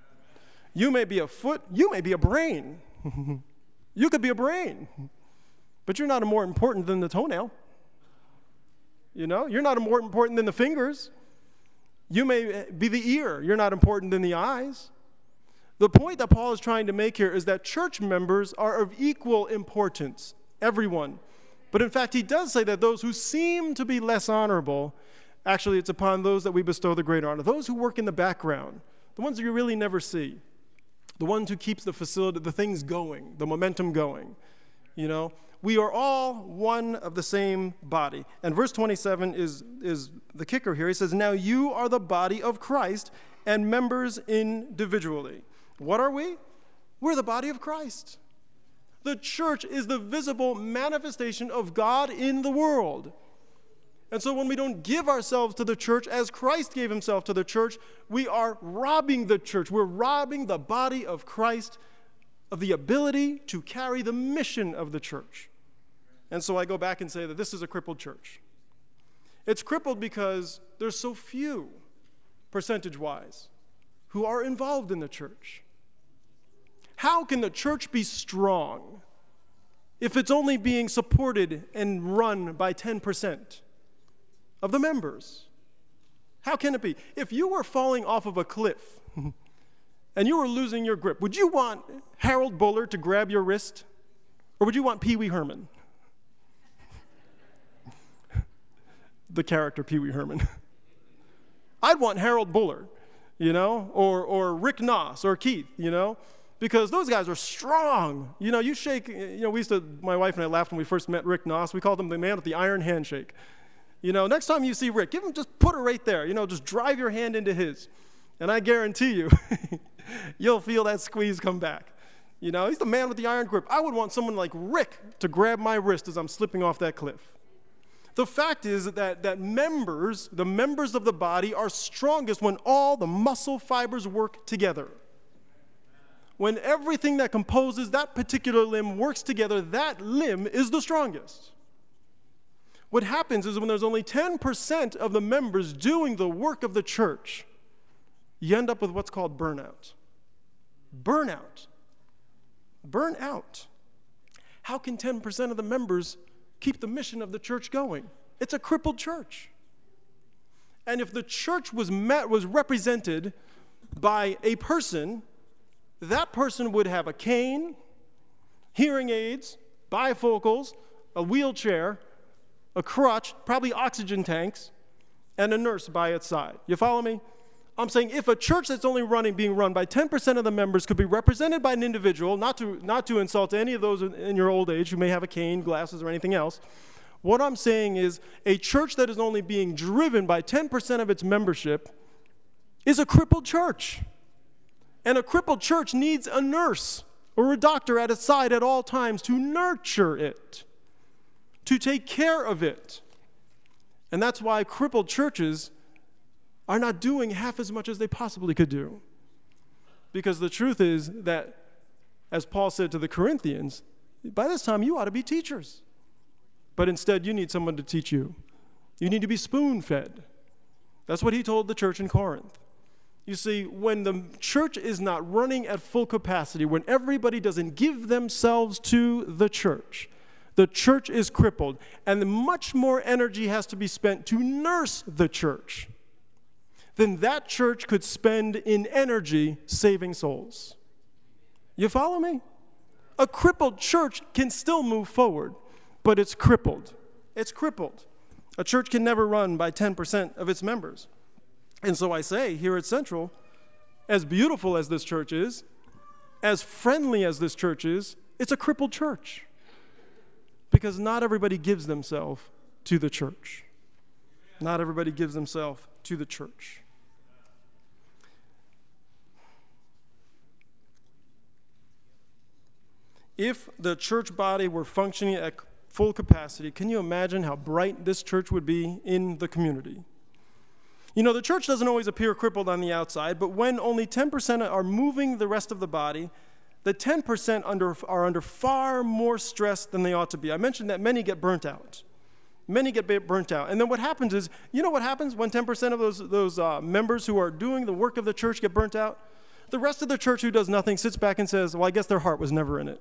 You may be a foot, you may be a brain. You could be a brain, but you're not more important than the toenail. You know, you're not more important than the fingers. You may be the ear. You're not important than the eyes. The point that Paul is trying to make here is that church members are of equal importance, everyone. But in fact, he does say that those who seem to be less honorable, actually it's upon those that we bestow the greater honor. Those who work in the background, the ones that you really never see, the ones who keeps the facility, the things going, the momentum going, you know. We are all one of the same body. And verse twenty-seven is, is the kicker here. He says, now you are the body of Christ and members individually. What are we? We're the body of Christ. The church is the visible manifestation of God in the world. And so when we don't give ourselves to the church as Christ gave himself to the church, we are robbing the church. We're robbing the body of Christ of the ability to carry the mission of the church. And so I go back and say that this is a crippled church. It's crippled because there's so few, percentage-wise, who are involved in the church. How can the church be strong if it's only being supported and run by ten percent of the members? How can it be? If you were falling off of a cliff and you were losing your grip, would you want Harold Bullard to grab your wrist? Or would you want Pee Wee Herman? The character Pee Wee Herman. I'd want Harold Bullard, you know, or or Rick Noss or Keith, you know, because those guys are strong. You know, you shake, you know, we used to, my wife and I laughed when we first met Rick Noss. We called him the man with the iron handshake. You know, next time you see Rick, give him, just put it right there. You know, just drive your hand into his. And I guarantee you, you'll feel that squeeze come back. You know, he's the man with the iron grip. I would want someone like Rick to grab my wrist as I'm slipping off that cliff. The fact is that, that members, the members of the body, are strongest when all the muscle fibers work together. When everything that composes that particular limb works together, that limb is the strongest. What happens is when there's only ten percent of the members doing the work of the church, you end up with what's called burnout. Burnout. Burnout. How can ten percent of the members keep the mission of the church going? It's a crippled church. And if the church was met, was represented by a person, that person would have a cane, hearing aids, bifocals, a wheelchair, a crutch, probably oxygen tanks, and a nurse by its side. You follow me? I'm saying if a church that's only running, being run by ten percent of the members could be represented by an individual, not to, not to insult any of those in, in your old age who may have a cane, glasses, or anything else, what I'm saying is a church that is only being driven by ten percent of its membership is a crippled church. And a crippled church needs a nurse or a doctor at its side at all times to nurture it, to take care of it. And that's why crippled churches are not doing half as much as they possibly could do. Because the truth is that, as Paul said to the Corinthians, by this time you ought to be teachers. But instead you need someone to teach you. You need to be spoon-fed. That's what he told the church in Corinth. You see, when the church is not running at full capacity, when everybody doesn't give themselves to the church, the church is crippled, and much more energy has to be spent to nurse the church than that church could spend in energy saving souls. You follow me? A crippled church can still move forward, but it's crippled. It's crippled. A church can never run by ten percent of its members. And so I say, here at Central, as beautiful as this church is, as friendly as this church is, it's a crippled church. Because not everybody gives themselves to the church. Not everybody gives themselves to the church. If the church body were functioning at full capacity, can you imagine how bright this church would be in the community? You know, the church doesn't always appear crippled on the outside, but when only ten percent are moving the rest of the body, the ten percent under, are under far more stress than they ought to be. I mentioned that many get burnt out. Many get burnt out. And then what happens is, you know what happens when ten percent of those, those uh, members who are doing the work of the church get burnt out? The rest of the church who does nothing sits back and says, well, I guess their heart was never in it.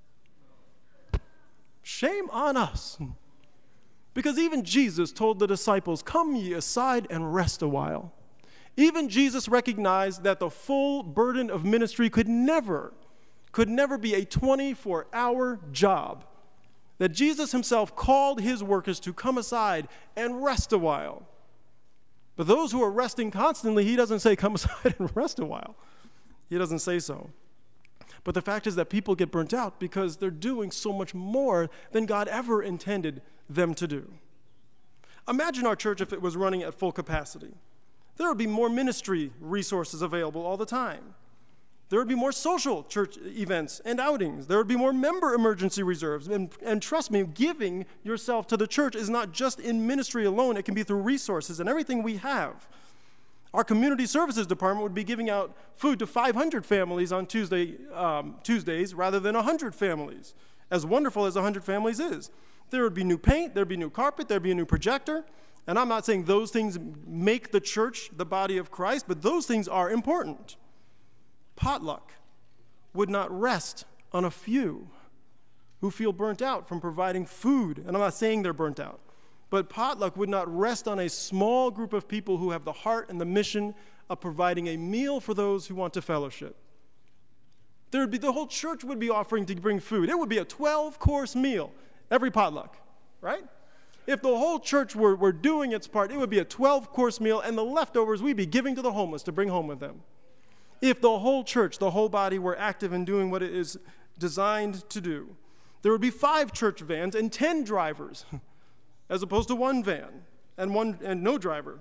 Shame on us. Because even Jesus told the disciples, come ye aside and rest a while. Even Jesus recognized that the full burden of ministry could never, could never be a twenty-four hour job. That Jesus himself called his workers to come aside and rest a while. But those who are resting constantly, he doesn't say, come aside and rest a while. He doesn't say so. But the fact is that people get burnt out because they're doing so much more than God ever intended them to do. Imagine our church if it was running at full capacity. There would be more ministry resources available all the time. There would be more social church events and outings. There would be more member emergency reserves. And, and trust me, giving yourself to the church is not just in ministry alone. It can be through resources and everything we have. Our community services department would be giving out food to five hundred families on Tuesday, um, Tuesdays rather than one hundred families, as wonderful as one hundred families is. There would be new paint, there'd be new carpet, there'd be a new projector. And I'm not saying those things make the church the body of Christ, but those things are important. Potluck would not rest on a few who feel burnt out from providing food. And I'm not saying they're burnt out, but potluck would not rest on a small group of people who have the heart and the mission of providing a meal for those who want to fellowship. There would be, the whole church would be offering to bring food. It would be a twelve-course meal every potluck, right? If the whole church were, were doing its part, it would be a twelve-course meal, and the leftovers we'd be giving to the homeless to bring home with them. If the whole church, the whole body, were active in doing what it is designed to do, there would be five church vans and ten drivers, as opposed to one van and one and no driver.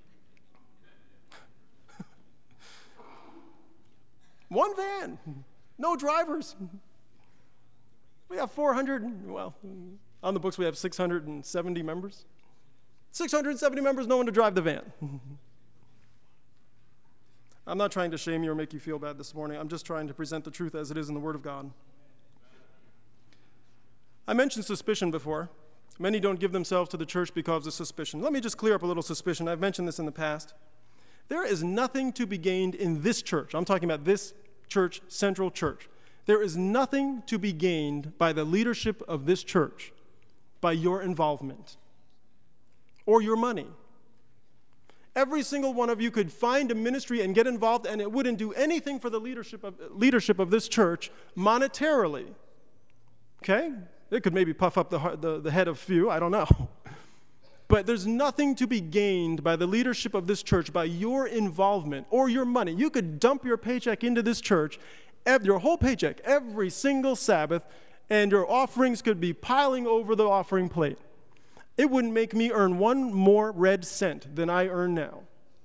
One van, no drivers. We have four hundred, well, on the books we have six hundred seventy members. six hundred seventy members, no one to drive the van. I'm not trying to shame you or make you feel bad this morning. I'm just trying to present the truth as it is in the Word of God. I mentioned suspicion before. Many don't give themselves to the church because of suspicion. Let me just clear up a little suspicion. I've mentioned this in the past. There is nothing to be gained in this church. I'm talking about this church, Central Church. There is nothing to be gained by the leadership of this church, by your involvement or your money. Every single one of you could find a ministry and get involved, and it wouldn't do anything for the leadership of, leadership of this church monetarily. Okay? It could maybe puff up the, the, the head of few, I don't know. But there's nothing to be gained by the leadership of this church, by your involvement or your money. You could dump your paycheck into this church, your whole paycheck, every single Sabbath, and your offerings could be piling over the offering plate. It wouldn't make me earn one more red cent than I earn now.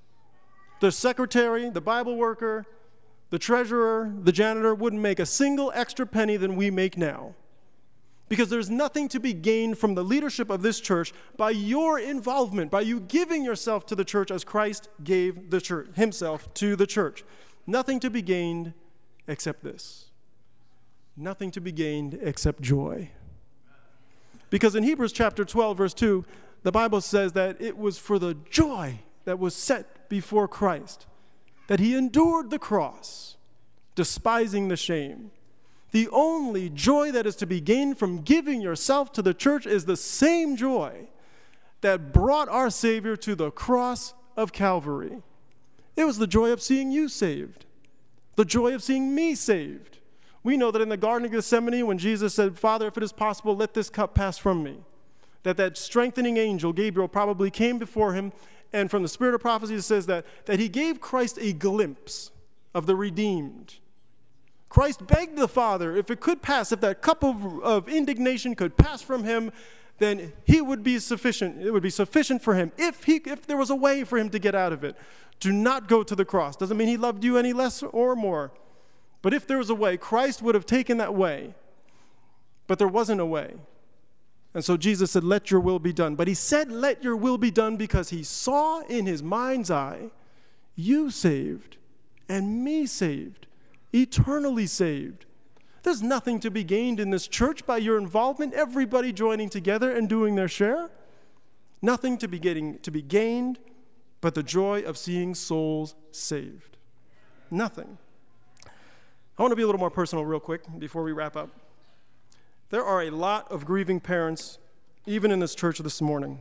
The secretary, the Bible worker, the treasurer, the janitor wouldn't make a single extra penny than we make now. Because there's nothing to be gained from the leadership of this church by your involvement, by you giving yourself to the church as Christ gave the church, himself to the church. Nothing to be gained except this. Nothing to be gained except joy. Because in Hebrews chapter twelve, verse two, the Bible says that it was for the joy that was set before Christ, that he endured the cross, despising the shame. The only joy that is to be gained from giving yourself to the church is the same joy that brought our Savior to the cross of Calvary. It was the joy of seeing you saved, the joy of seeing me saved. We know that in the Garden of Gethsemane, when Jesus said, "Father, if it is possible, let this cup pass from me," that that strengthening angel, Gabriel, probably came before him, and from the spirit of prophecy, it says that, that he gave Christ a glimpse of the redeemed. Christ begged the Father, if it could pass, if that cup of, of indignation could pass from him, then he would be sufficient. It would be sufficient for him, if he, if there was a way for him to get out of it, to not go to the cross. Doesn't mean he loved you any less or more. But if there was a way, Christ would have taken that way. But there wasn't a way. And so Jesus said, "Let your will be done." But he said, "Let your will be done," because he saw in his mind's eye, you saved and me saved, eternally saved. There's nothing to be gained in this church by your involvement, everybody joining together and doing their share. Nothing to be getting to be gained but the joy of seeing souls saved. Nothing. I want to be a little more personal real quick before we wrap up. There are a lot of grieving parents, even in this church this morning.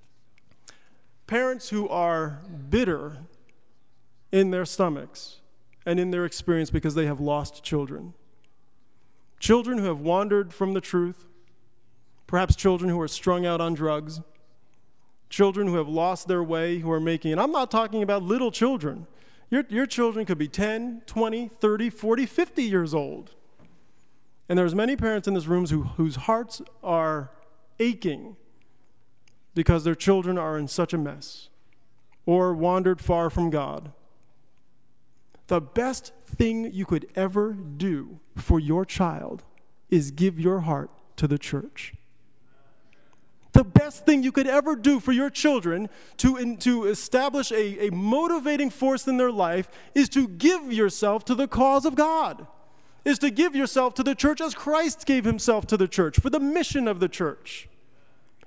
Parents who are bitter in their stomachs and in their experience because they have lost children. Children who have wandered from the truth, perhaps children who are strung out on drugs, children who have lost their way, who are making, and I'm not talking about little children. Your, your children could be ten, twenty, thirty, forty, fifty years old. And there's many parents in this room who, whose hearts are aching because their children are in such a mess or wandered far from God. The best thing you could ever do for your child is give your heart to the church. The best thing you could ever do for your children to, in, to establish a, a motivating force in their life is to give yourself to the cause of God, is to give yourself to the church as Christ gave himself to the church, for the mission of the church.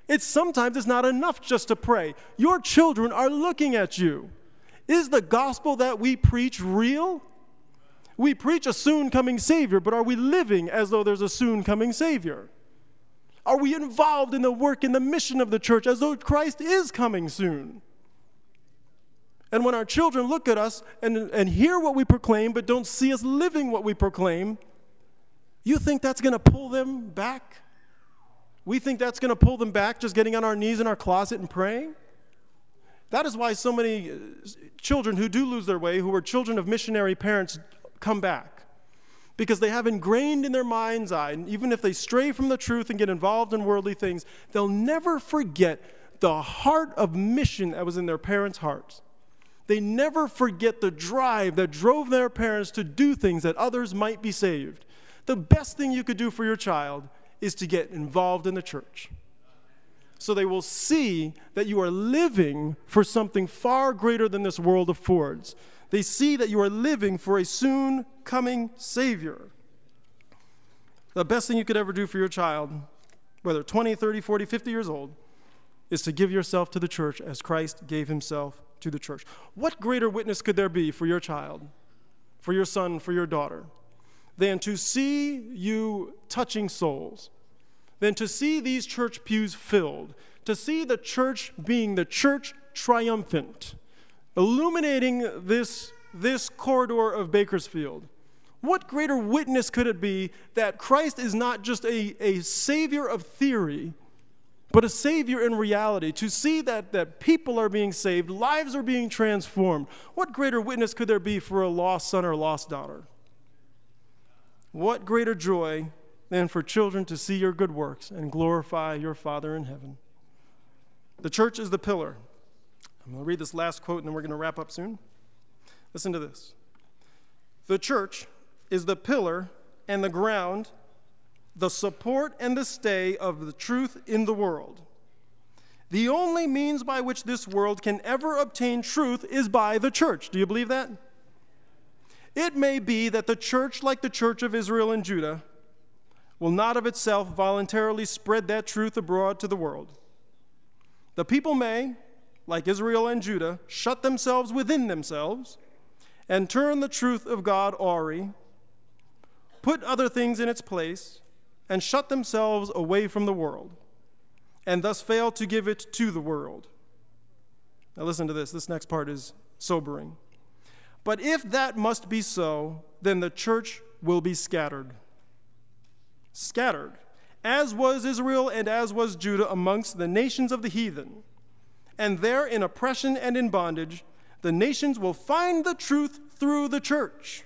It's sometimes it's not enough just to pray. Your children are looking at you. Is the gospel that we preach real? We preach a soon coming Savior, but are we living as though there's a soon coming Savior? Are we involved in the work and the mission of the church as though Christ is coming soon? And when our children look at us and, and hear what we proclaim, but don't see us living what we proclaim, you think that's going to pull them back? We think that's going to pull them back, just getting on our knees in our closet and praying? That is why so many children who do lose their way, who are children of missionary parents, come back. Because they have ingrained in their mind's eye, and even if they stray from the truth and get involved in worldly things, they'll never forget the heart of mission that was in their parents' hearts. They never forget the drive that drove their parents to do things that others might be saved. The best thing you could do for your child is to get involved in the church. So they will see that you are living for something far greater than this world affords. They see that you are living for a soon coming Savior. The best thing you could ever do for your child, whether twenty, thirty, forty, fifty years old, is to give yourself to the church as Christ gave himself to the church. What greater witness could there be for your child, for your son, for your daughter, than to see you touching souls, than to see these church pews filled, to see the church being the church triumphant, illuminating this, this corridor of Bakersfield? What greater witness could it be that Christ is not just a, a savior of theory, but a savior in reality? To see that, that people are being saved, lives are being transformed. What greater witness could there be for a lost son or lost daughter? What greater joy than for children to see your good works and glorify your Father in heaven? The church is the pillar. I'm going to read this last quote and then we're going to wrap up soon. Listen to this. The church is the pillar and the ground, the support and the stay of the truth in the world. The only means by which this world can ever obtain truth is by the church. Do you believe that? It may be that the church, like the church of Israel and Judah, will not of itself voluntarily spread that truth abroad to the world. The people may, like Israel and Judah, shut themselves within themselves and turn the truth of God awry, put other things in its place, and shut themselves away from the world, and thus fail to give it to the world. Now listen to this. This next part is sobering. But if that must be so, then the church will be scattered. Scattered, as was Israel and as was Judah amongst the nations of the heathen. And there in oppression and in bondage, the nations will find the truth through the church.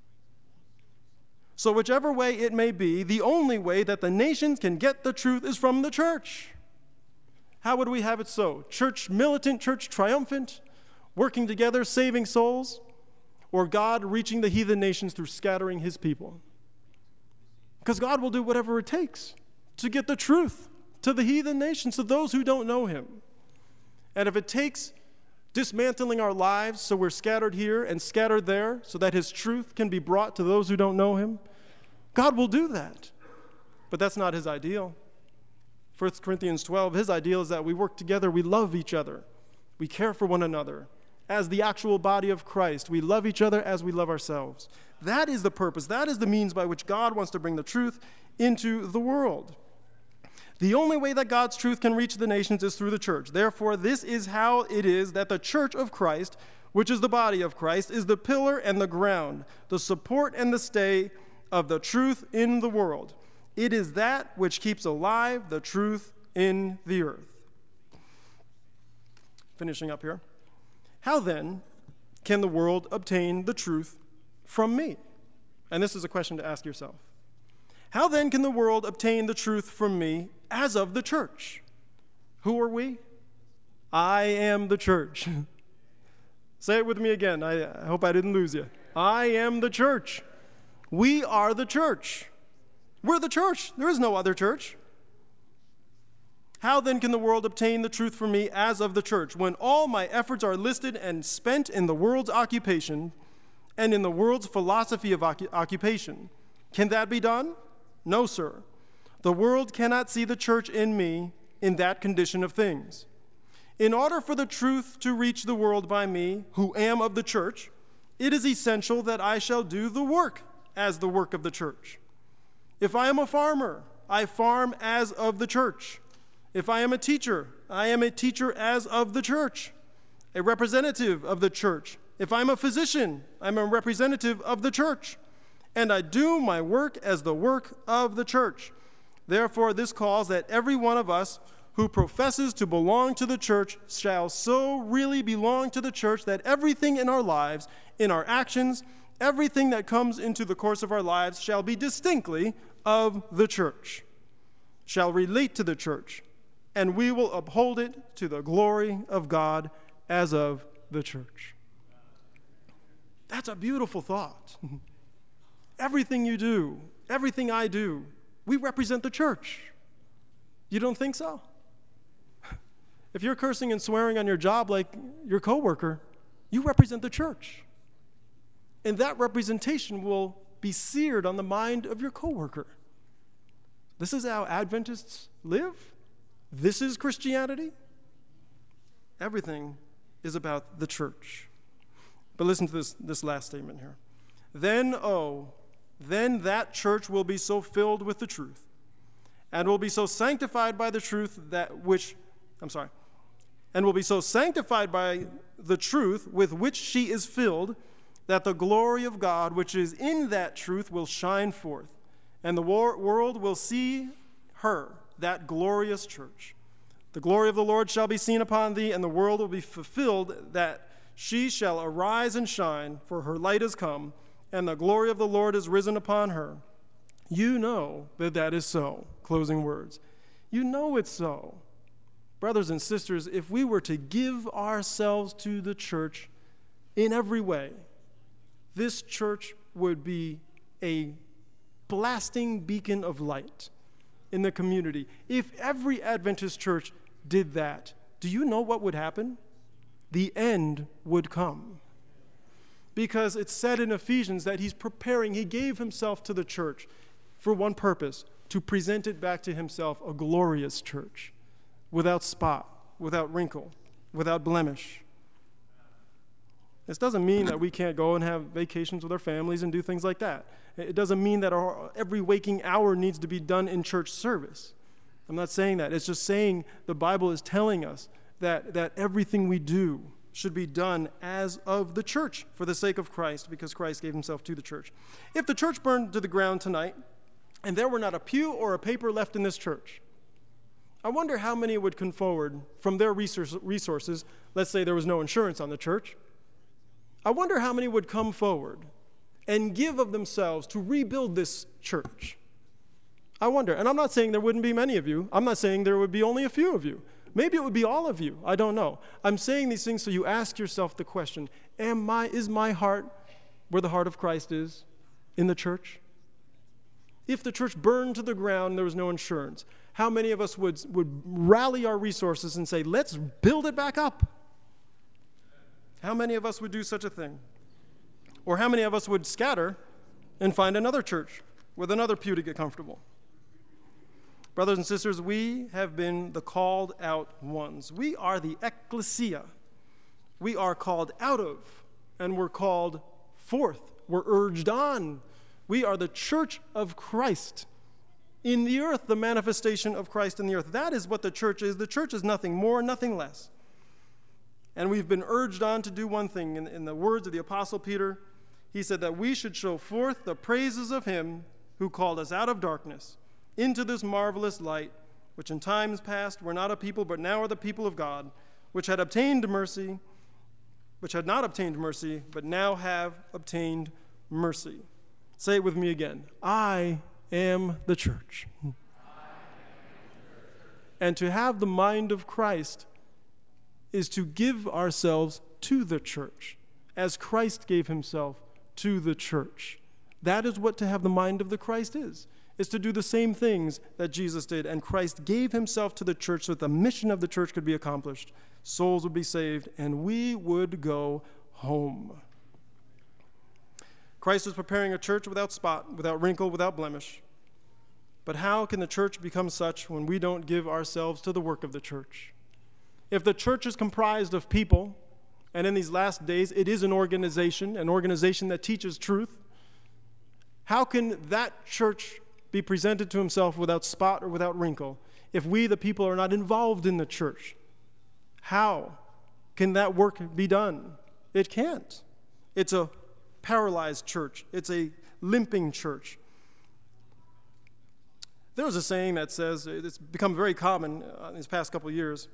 So whichever way it may be, the only way that the nations can get the truth is from the church. How would we have it so? Church militant, church triumphant, working together, saving souls? Or God reaching the heathen nations through scattering his people? Because God will do whatever it takes to get the truth to the heathen nations, to those who don't know him. And if it takes dismantling our lives so we're scattered here and scattered there so that his truth can be brought to those who don't know him, God will do that. But that's not his ideal. First Corinthians twelve, his ideal is that we work together, we love each other, we care for one another. As the actual body of Christ, we love each other as we love ourselves. That is the purpose. That is the means by which God wants to bring the truth into the world. The only way that God's truth can reach the nations is through the church. Therefore, this is how it is that the church of Christ, which is the body of Christ, is the pillar and the ground, the support and the stay of the truth in the world. It is that which keeps alive the truth in the earth. Finishing up here. How then can the world obtain the truth from me? And this is a question to ask yourself. How then can the world obtain the truth from me as of the church? Who are we? I am the church. Say it with me again. I, I hope I didn't lose you. I am the church. We are the church. We're the church. There is no other church. How then can the world obtain the truth from me as of the church, when all my efforts are listed and spent in the world's occupation and in the world's philosophy of occupation? Can that be done? No, sir. The world cannot see the church in me in that condition of things. In order for the truth to reach the world by me, who am of the church, it is essential that I shall do the work as the work of the church. If I am a farmer, I farm as of the church. If I am a teacher, I am a teacher as of the church, a representative of the church. If I'm a physician, I'm a representative of the church, and I do my work as the work of the church. Therefore, this calls that every one of us who professes to belong to the church shall so really belong to the church that everything in our lives, in our actions, everything that comes into the course of our lives shall be distinctly of the church, shall relate to the church, and we will uphold it to the glory of God as of the church. That's a beautiful thought. Everything you do, everything I do, we represent the church. You don't think so? If you're cursing and swearing on your job like your coworker, you represent the church. And that representation will be seared on the mind of your coworker. This is how Adventists live. This is Christianity. Everything is about the church. But listen to this, this last statement here. Then, oh, then that church will be so filled with the truth and will be so sanctified by the truth that which, I'm sorry, and will be so sanctified by the truth with which she is filled that the glory of God which is in that truth will shine forth, and the wor- world will see her, that glorious church. The glory of the Lord shall be seen upon thee, and the world will be fulfilled that she shall arise and shine, for her light is come, and the glory of the Lord is risen upon her. You know that that is so. Closing words. You know it's so. Brothers and sisters, if we were to give ourselves to the church in every way, this church would be a blasting beacon of light in the community. If every Adventist church did that, do you know what would happen? The end would come. Because it's said in Ephesians that he's preparing, he gave himself to the church for one purpose, to present it back to himself, a glorious church, without spot, without wrinkle, without blemish. This doesn't mean that we can't go and have vacations with our families and do things like that. It doesn't mean that our, every waking hour needs to be done in church service. I'm not saying that. It's just saying the Bible is telling us that, that everything we do should be done as of the church for the sake of Christ, because Christ gave himself to the church. If the church burned to the ground tonight and there were not a pew or a paper left in this church, I wonder how many would come forward from their resources. Let's say there was no insurance on the church. I wonder how many would come forward and give of themselves to rebuild this church. I wonder, and I'm not saying there wouldn't be many of you. I'm not saying there would be only a few of you. Maybe it would be all of you. I don't know. I'm saying these things so you ask yourself the question, am my, is my heart where the heart of Christ is in the church? If the church burned to the ground and there was no insurance, how many of us would, would rally our resources and say, let's build it back up? How many of us would do such a thing? Or how many of us would scatter and find another church with another pew to get comfortable? Brothers and sisters, we have been the called out ones. We are the ecclesia. We are called out of, and we're called forth. We're urged on. We are the church of Christ in the earth, the manifestation of Christ in the earth. That is what the church is. The church is nothing more, nothing less. And we've been urged on to do one thing. In, in the words of the Apostle Peter, he said that we should show forth the praises of him who called us out of darkness into this marvelous light, which in times past were not a people, but now are the people of God, which had obtained mercy, which had not obtained mercy, but now have obtained mercy. Say it with me again. I am the church. And to have the mind of Christ is to give ourselves to the church, as Christ gave himself to the church. That is what to have the mind of the Christ is, is to do the same things that Jesus did. And Christ gave himself to the church so that the mission of the church could be accomplished. Souls would be saved, and we would go home. Christ is preparing a church without spot, without wrinkle, without blemish. But how can the church become such when we don't give ourselves to the work of the church? If the church is comprised of people, and in these last days it is an organization, an organization that teaches truth, how can that church be presented to himself without spot or without wrinkle if we, the people, are not involved in the church? How can that work be done? It can't. It's a paralyzed church. It's a limping church. There's a saying that says, it's become very common in these past couple of years,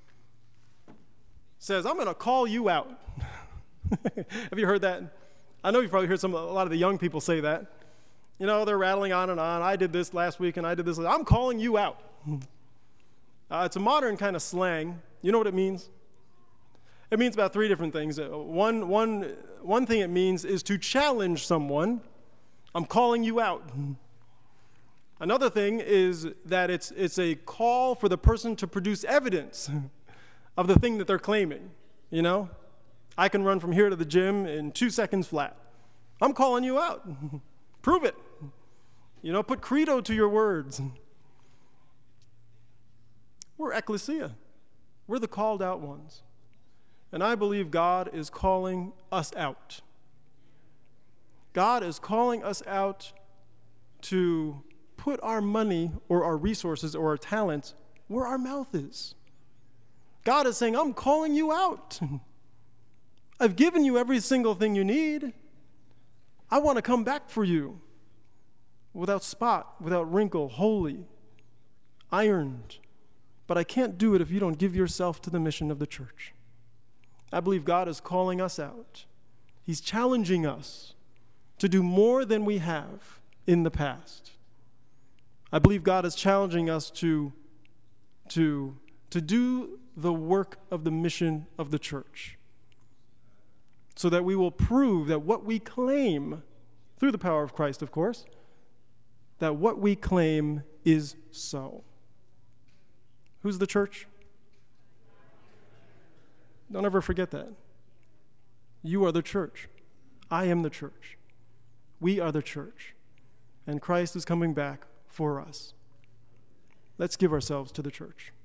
says, I'm going to call you out. Have you heard that? I know you've probably heard some, a lot of the young people say that. You know, they're rattling on and on. I did this last week and I did this. I'm calling you out. Uh, it's a modern kind of slang. You know what it means? It means about three different things. Uh, one, one, one thing it means is to challenge someone. I'm calling you out. Another thing is that it's, it's a call for the person to produce evidence of the thing that they're claiming. You know, I can run from here to the gym in two seconds flat. I'm calling you out. Prove it. You know, put credo to your words. We're ecclesia. We're the called out ones. And I believe God is calling us out. God is calling us out to put our money or our resources or our talents where our mouth is. God is saying, I'm calling you out. I've given you every single thing you need. I want to come back for you without spot, without wrinkle, holy, ironed. But I can't do it if you don't give yourself to the mission of the church. I believe God is calling us out. He's challenging us to do more than we have in the past. I believe God is challenging us to, to, to do the work of the mission of the church, so that we will prove that what we claim, through the power of Christ, of course, that what we claim is so. Who's the church? Don't ever forget that. You are the church. I am the church. We are the church. And Christ is coming back for us. Let's give ourselves to the church.